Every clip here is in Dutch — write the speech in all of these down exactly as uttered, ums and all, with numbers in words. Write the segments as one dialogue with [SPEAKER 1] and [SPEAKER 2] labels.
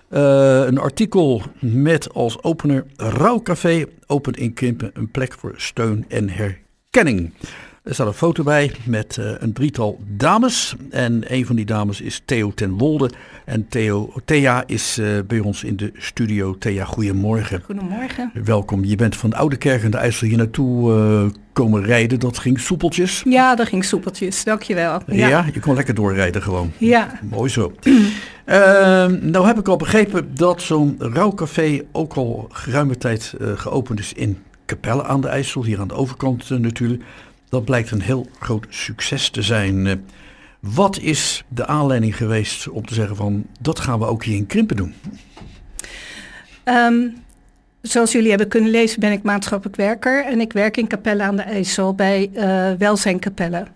[SPEAKER 1] Uh, een artikel met als opener Rouwcafé opent in Krimpen een plek voor steun en herkenning. Er staat een foto bij met uh, een drietal dames. En een van die dames is Theo ten Wolde. En Theo, Thea is uh, bij ons in de studio. Thea, goedemorgen.
[SPEAKER 2] Goedemorgen.
[SPEAKER 1] Welkom. Je bent van de Oude Kerk in de IJssel hier naartoe uh, komen rijden. Dat ging soepeltjes.
[SPEAKER 2] Ja, dat ging soepeltjes. Dankjewel. Ja,
[SPEAKER 1] ja je kon lekker doorrijden gewoon.
[SPEAKER 2] Ja.
[SPEAKER 1] Mooi zo. uh, nou heb ik al begrepen dat zo'n rouwcafé ook al geruime tijd uh, geopend is in Capelle aan de IJssel. Hier aan de overkant uh, natuurlijk. Dat blijkt een heel groot succes te zijn. Uh, wat is de aanleiding geweest om te zeggen van dat gaan we ook hier in Krimpen doen?
[SPEAKER 2] Um, zoals jullie hebben kunnen lezen ben ik maatschappelijk werker. En ik werk in Capelle aan de IJssel bij uh, Welzijn Capelle.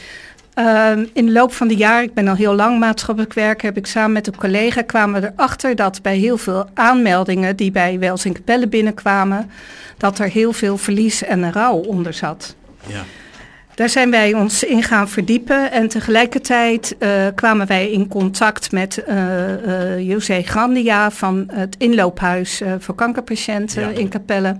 [SPEAKER 2] Ja. Um, in de loop van de jaren, ik ben al heel lang maatschappelijk werker, heb ik samen met een collega kwamen we erachter dat bij heel veel aanmeldingen die bij Welzijn Capelle binnenkwamen, dat er heel veel verlies en rouw onder zat.
[SPEAKER 1] Ja.
[SPEAKER 2] Daar zijn wij ons in gaan verdiepen en tegelijkertijd uh, kwamen wij in contact met uh, uh, José Grandia van het inloophuis uh, voor kankerpatiënten ja. in Capelle.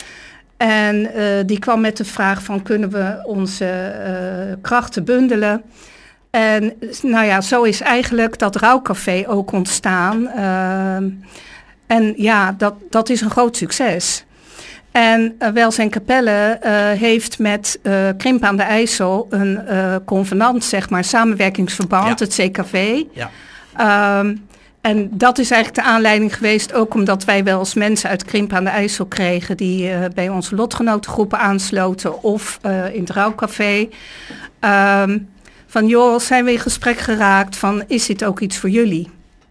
[SPEAKER 2] En uh, die kwam met de vraag van kunnen we onze uh, krachten bundelen. En nou ja, zo is eigenlijk dat rouwcafé ook ontstaan. Uh, en ja, dat, dat is een groot succes. En uh, Welzijn Capelle uh, heeft met uh, Krimpen aan de IJssel een uh, convenant, zeg maar, samenwerkingsverband, ja. het C K V. Ja. Um, en dat is eigenlijk de aanleiding geweest, ook omdat wij wel eens mensen uit Krimpen aan de IJssel kregen die uh, bij onze lotgenotengroepen aansloten of uh, in het rouwcafé. Um, van joh, zijn we in gesprek geraakt van is dit ook iets voor jullie?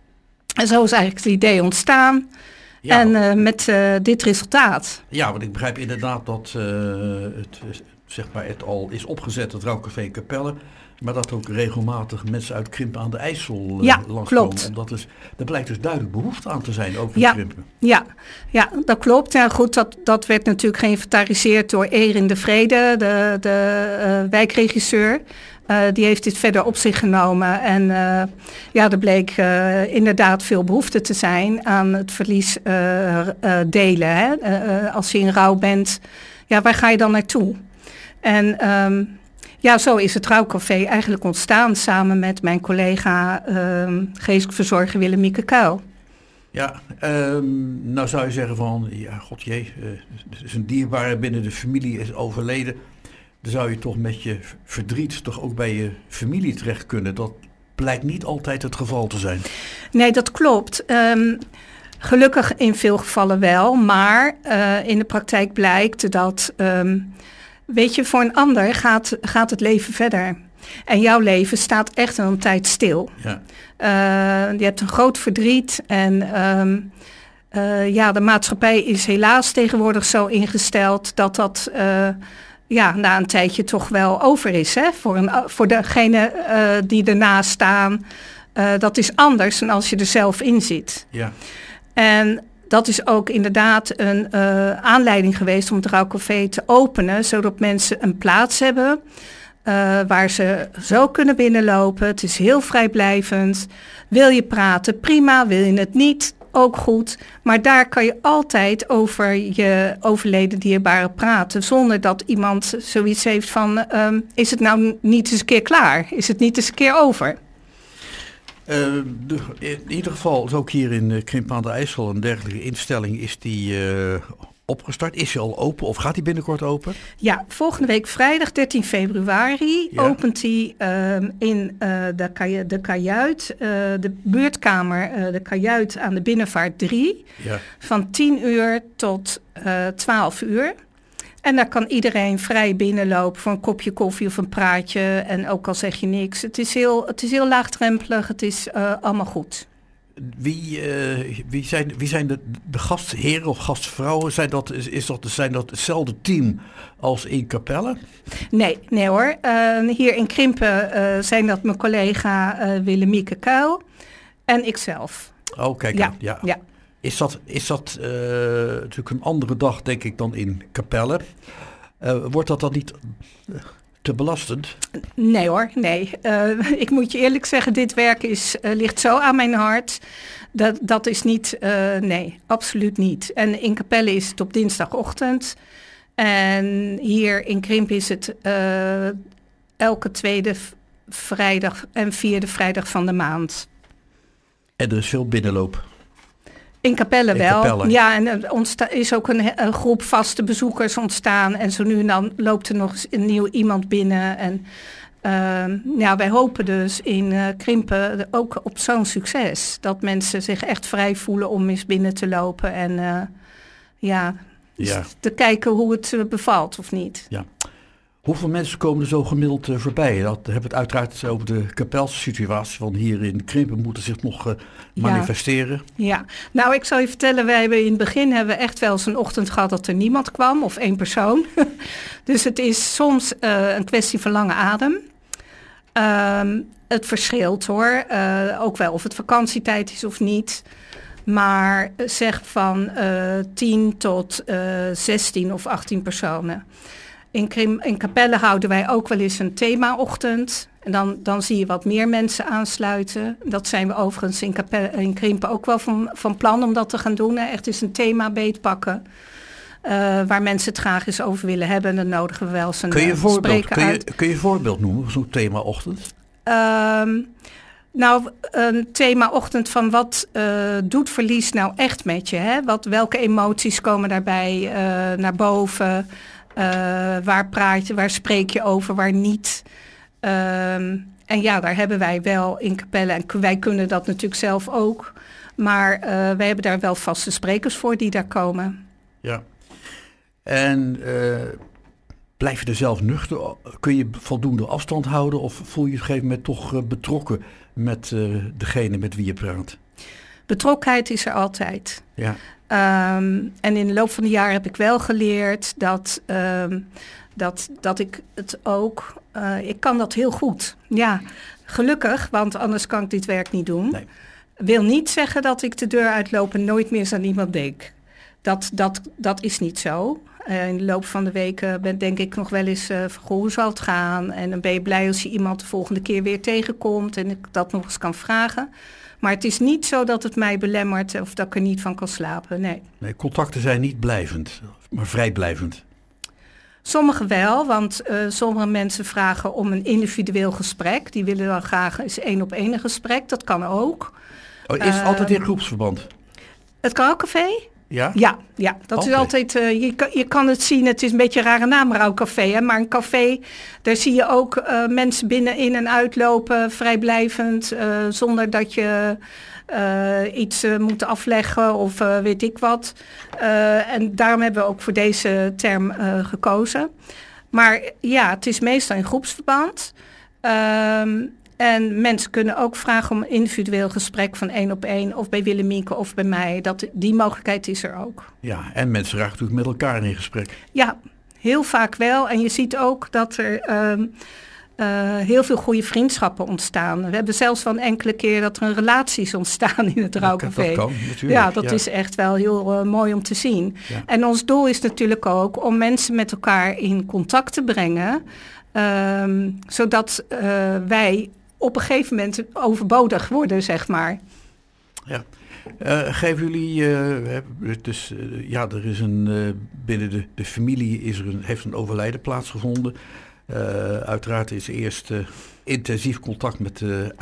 [SPEAKER 2] En zo is eigenlijk het idee ontstaan. Ja, en uh, met uh, dit resultaat.
[SPEAKER 1] Ja, want ik begrijp inderdaad dat uh, het, zeg maar het al is opgezet, het Rouwcafé Capelle. Maar dat ook regelmatig mensen uit Krimpen aan de IJssel uh,
[SPEAKER 2] ja,
[SPEAKER 1] langskomen.
[SPEAKER 2] Klopt.
[SPEAKER 1] Omdat is, er blijkt dus duidelijk behoefte aan te zijn, ook in
[SPEAKER 2] ja,
[SPEAKER 1] Krimpen.
[SPEAKER 2] Ja, ja, dat klopt. Ja, goed, dat, dat werd natuurlijk geïnventariseerd door Erin de Vrede, de, de uh, wijkregisseur. Uh, die heeft dit verder op zich genomen en uh, ja, er bleek uh, inderdaad veel behoefte te zijn aan het verlies uh, uh, delen. Hè? Uh, uh, als je in rouw bent, ja, waar ga je dan naartoe? En um, ja, zo is het Rouwcafé eigenlijk ontstaan samen met mijn collega uh, geestelijk verzorger Willemieke Kuil.
[SPEAKER 1] Ja, um, nou zou je zeggen van, ja, god jee, uh, er is een dierbare binnen de familie is overleden. Dan zou je toch met je verdriet toch ook bij je familie terecht kunnen. Dat blijkt niet altijd het geval te zijn.
[SPEAKER 2] Nee, dat klopt. Um, gelukkig in veel gevallen wel. Maar uh, in de praktijk blijkt dat, um, weet je, voor een ander gaat, gaat het leven verder. En jouw leven staat echt een tijd stil. Ja. Uh, je hebt een groot verdriet en um, uh, ja, de maatschappij is helaas tegenwoordig zo ingesteld dat dat Uh, ja, na een tijdje toch wel over is. Hè? Voor, een, voor degene uh, die ernaast staan. Uh, dat is anders dan als je er zelf in zit. Ja. En dat is ook inderdaad een uh, aanleiding geweest om het Rouwcafé te openen. Zodat mensen een plaats hebben uh, waar ze zo kunnen binnenlopen. Het is heel vrijblijvend. Wil je praten? Prima. Wil je het niet? Ook goed, maar daar kan je altijd over je overleden dierbare praten, zonder dat iemand zoiets heeft van, um, is het nou niet eens een keer klaar? Is het niet eens een keer over?
[SPEAKER 1] Uh, de, in ieder geval is ook hier in uh, Krimpen aan de IJssel een dergelijke instelling is die uh, opgestart. Is die al open of gaat die binnenkort open?
[SPEAKER 2] Ja, volgende week vrijdag dertien februari ja. opent die uh, in uh, de, kaj- de kajuit, uh, de buurtkamer, uh, de kajuit aan de Binnenvaart drie, ja. van tien uur tot uh, twaalf uur. En daar kan iedereen vrij binnenlopen voor een kopje koffie of een praatje. En ook al zeg je niks. Het is heel, het is heel laagdrempelig, het is uh, allemaal goed.
[SPEAKER 1] Wie, uh, wie zijn, wie zijn de, de gastheren of gastvrouwen? Zijn dat, is, is dat, zijn dat hetzelfde team als in Capelle?
[SPEAKER 2] Nee, nee hoor. Uh, hier in Krimpen uh, zijn dat mijn collega uh, Willemieke Kuil en ikzelf.
[SPEAKER 1] Oh, kijk
[SPEAKER 2] ja,
[SPEAKER 1] aan. Ja.
[SPEAKER 2] ja.
[SPEAKER 1] Is dat, is dat uh, natuurlijk een andere dag, denk ik, dan in Capelle? Uh, wordt dat dan niet uh, te belastend?
[SPEAKER 2] Nee hoor, nee. Uh, ik moet je eerlijk zeggen, dit werk is, uh, ligt zo aan mijn hart. Dat, dat is niet, uh, nee, absoluut niet. En in Capelle is het op dinsdagochtend. En hier in Krimpen is het uh, elke tweede vrijdag en vierde vrijdag van de maand.
[SPEAKER 1] En er is veel binnenloop?
[SPEAKER 2] In Capelle
[SPEAKER 1] in
[SPEAKER 2] wel.
[SPEAKER 1] Capelle.
[SPEAKER 2] Ja, en er ontsta- is ook een, een groep vaste bezoekers ontstaan. En zo nu en dan loopt er nog eens een nieuw iemand binnen. En uh, ja, wij hopen dus in uh, Krimpen ook op zo'n succes. Dat mensen zich echt vrij voelen om eens binnen te lopen. En uh, ja,
[SPEAKER 1] ja,
[SPEAKER 2] te kijken hoe het uh, bevalt of niet.
[SPEAKER 1] Ja. Hoeveel mensen komen er zo gemiddeld uh, voorbij? Dat hebben we het uiteraard over de Kapelse situatie. Want hier in Krimpen moeten zich nog uh, manifesteren.
[SPEAKER 2] Ja. ja, nou ik zal je vertellen. Wij hebben in het begin hebben we echt wel eens een ochtend gehad dat er niemand kwam. Of één persoon. Dus het is soms uh, een kwestie van lange adem. Um, het verschilt hoor. Uh, ook wel of het vakantietijd is of niet. Maar zeg van uh, tien tot uh, zestien of achttien personen. In, Krim, in Capelle houden wij ook wel eens een themaochtend. En dan, dan zie je wat meer mensen aansluiten. Dat zijn we overigens in, Capelle, in Krimpen ook wel van, van plan om dat te gaan doen. Hè. Echt eens een thema beetpakken. Uh, waar mensen het graag eens over willen hebben. Dan nodigen we wel eens een
[SPEAKER 1] kun je voorbeeld,
[SPEAKER 2] spreker
[SPEAKER 1] kun je,
[SPEAKER 2] uit.
[SPEAKER 1] Kun je een voorbeeld noemen van zo'n themaochtend?
[SPEAKER 2] Um, nou, een themaochtend van wat uh, doet verlies nou echt met je? Hè? Wat, welke emoties komen daarbij uh, naar boven? Uh, waar praat je, waar spreek je over, waar niet? Um, en ja, daar hebben wij wel in Capelle. En wij kunnen dat natuurlijk zelf ook. Maar uh, wij hebben daar wel vaste sprekers voor die daar komen.
[SPEAKER 1] Ja. En uh, blijf je er zelf nuchter? Kun je voldoende afstand houden? Of voel je je op een gegeven moment toch uh, betrokken met uh, degene met wie je praat?
[SPEAKER 2] Betrokkenheid is er altijd.
[SPEAKER 1] Ja.
[SPEAKER 2] Um, en in de loop van de jaren heb ik wel geleerd dat, um, dat, dat ik het ook... Uh, ik kan dat heel goed. Ja, gelukkig, want anders kan ik dit werk niet doen.
[SPEAKER 1] Nee.
[SPEAKER 2] Wil niet zeggen dat ik de deur uitloop en nooit meer eens aan iemand denk. Dat, dat, dat is niet zo. Uh, in de loop van de weken ben, denk ik nog wel eens uh, van, goh, hoe zal het gaan? En dan ben je blij als je iemand de volgende keer weer tegenkomt en ik dat nog eens kan vragen. Maar het is niet zo dat het mij belemmert of dat ik er niet van kan slapen, nee.
[SPEAKER 1] Nee, contacten zijn niet blijvend, maar vrijblijvend.
[SPEAKER 2] Sommigen wel, want uh, sommige mensen vragen om een individueel gesprek. Die willen dan graag eens één op één een gesprek, dat kan ook.
[SPEAKER 1] Oh, is het uh, altijd in groepsverband?
[SPEAKER 2] Het karaokecafé?
[SPEAKER 1] Ja?
[SPEAKER 2] Ja, ja, dat altijd. is altijd, uh, je, kan, je kan het zien, het is een beetje een rare naam, rouwcafé, hè, maar een café, daar zie je ook uh, mensen binnen in en uitlopen, vrijblijvend, uh, zonder dat je uh, iets uh, moet afleggen of uh, weet ik wat. Uh, en daarom hebben we ook voor deze term uh, gekozen. Maar ja, het is meestal in groepsverband. Um, En mensen kunnen ook vragen om een individueel gesprek van één op één, of bij Willemieke of bij mij. Dat, die mogelijkheid is er ook.
[SPEAKER 1] Ja, en mensen raken natuurlijk met elkaar in gesprek.
[SPEAKER 2] Ja, heel vaak wel. En je ziet ook dat er uh, uh, heel veel goede vriendschappen ontstaan. We hebben zelfs wel een enkele keer dat er een relatie is ontstaan in het rouwcafé.
[SPEAKER 1] Dat kan, natuurlijk.
[SPEAKER 2] Ja, dat
[SPEAKER 1] ja.
[SPEAKER 2] is echt wel heel uh, mooi om te zien.
[SPEAKER 1] Ja.
[SPEAKER 2] En ons doel is natuurlijk ook om mensen met elkaar in contact te brengen. Uh, zodat uh, wij op een gegeven moment overbodig worden, zeg maar.
[SPEAKER 1] Ja. Uh, geven jullie, uh, dus, uh, ja, er is een, uh, binnen de, de familie is er een, heeft een overlijden plaatsgevonden. Uh, uiteraard is eerst uh, intensief contact met de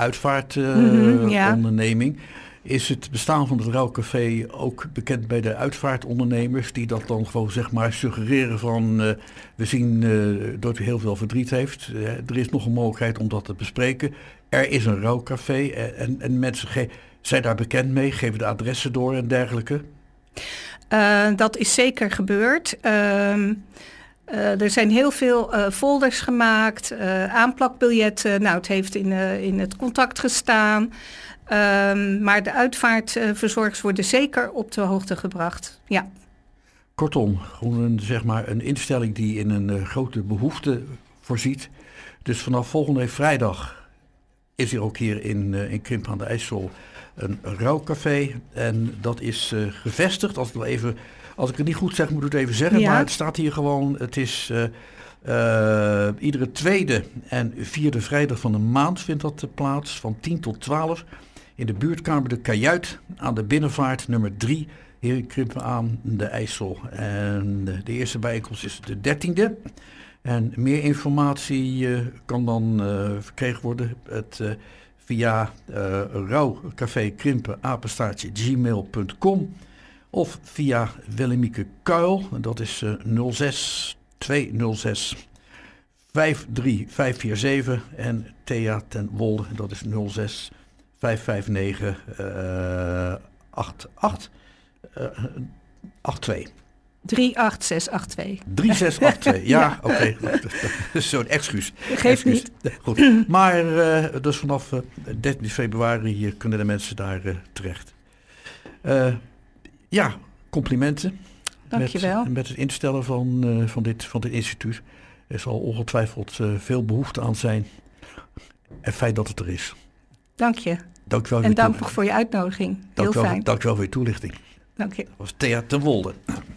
[SPEAKER 1] uitvaartonderneming. Uh, ja. Is het bestaan van het rouwcafé ook bekend bij de uitvaartondernemers die dat dan gewoon zeg maar suggereren van uh, we zien uh, dat u heel veel verdriet heeft. Uh, er is nog een mogelijkheid om dat te bespreken. Er is een rouwcafé en, en mensen ge- zijn daar bekend mee, geven de adressen door en dergelijke.
[SPEAKER 2] Uh, dat is zeker gebeurd. Uh, uh, er zijn heel veel uh, folders gemaakt, uh, aanplakbiljetten. Nou, het heeft in, uh, in het contact gestaan. Um, maar de uitvaartverzorgers worden zeker op de hoogte gebracht, ja.
[SPEAKER 1] Kortom, gewoon een, zeg maar een instelling die in een uh, grote behoefte voorziet. Dus vanaf volgende vrijdag is er ook hier in, uh, in Krimpen aan de IJssel een rouwcafé. En dat is uh, gevestigd, als ik, wel even, als ik het niet goed zeg moet ik het even zeggen, ja. Maar het staat hier gewoon, het is uh, Uh, iedere tweede en vierde vrijdag van de maand vindt dat plaats, van tien tot twaalf. In de buurtkamer De Kajuit aan de binnenvaart nummer drie, Herenkrimpen aan de IJssel. En de eerste bijeenkomst is de dertiende. En meer informatie uh, kan dan uh, verkregen worden het, uh, via uh, rouwcafékrimpen apenstaartje gmail punt com of via Willemieke Kuil, dat is uh, nul zes twee nul zes vijf drie vijf vier zeven en Thea ten Wolde, dat is nul zes vijf vijf negen acht acht acht twee.
[SPEAKER 2] drie acht zes acht twee.
[SPEAKER 1] drie zes acht twee, ja, ja. Oké. Okay. Dat is zo'n excuus.
[SPEAKER 2] Geeft
[SPEAKER 1] excuus.
[SPEAKER 2] niet.
[SPEAKER 1] Goed. Maar uh, dus vanaf uh, dertien februari uh, kunnen de mensen daar uh, terecht. Uh, ja, complimenten.
[SPEAKER 2] Dankjewel.
[SPEAKER 1] Met, met het instellen van, uh, van, dit, van dit instituut. Er zal ongetwijfeld uh, veel behoefte aan zijn. En fijn dat het er is.
[SPEAKER 2] Dank je.
[SPEAKER 1] Dank je wel
[SPEAKER 2] en dank nog voor je uitnodiging. Heel
[SPEAKER 1] dank wel,
[SPEAKER 2] fijn.
[SPEAKER 1] Dank je wel voor je toelichting.
[SPEAKER 2] Dank je.
[SPEAKER 1] Dat was Thea ten Wolde.